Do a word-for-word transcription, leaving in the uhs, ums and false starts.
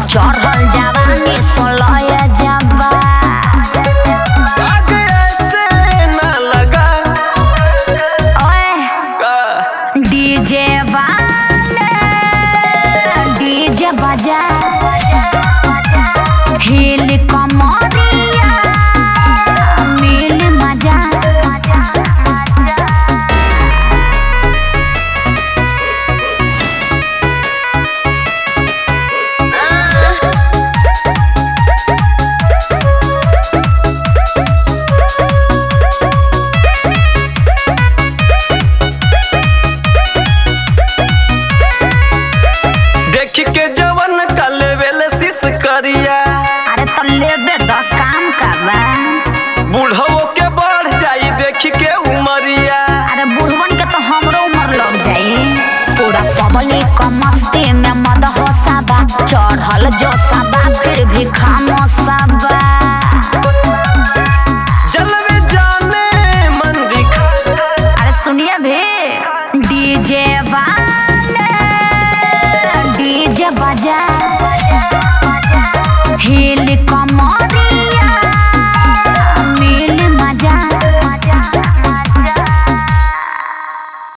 चढ़ल जवानी सोलह जबा आगे ऐसे ना लगा ओए का डीजे वाले डीजे बजा हिल कमरिया मिल मजा देख के जवन का लेवल सिस करिया अरे तो लेबे तो काम का बा बूढ़ो के बढ़ जाई देख के उमरिया अरे बुढ़वन के तो हमरो उम्र लग जाई पूरा पब्लिक मस्ती में मद हो सबा चढ़ल जो सबा फिर भी खामोश सबा